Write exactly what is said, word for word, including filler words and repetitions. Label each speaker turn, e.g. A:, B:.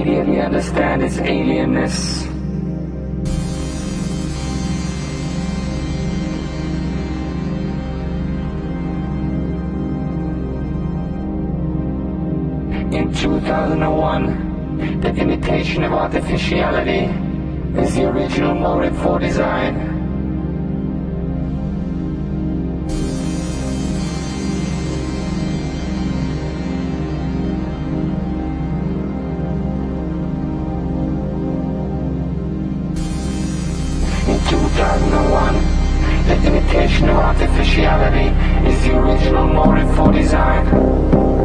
A: immediately understand its alienness. In two thousand one, the imitation of artificiality is the original motive for design. In two thousand one, the imitation of artificiality is the original motive for design.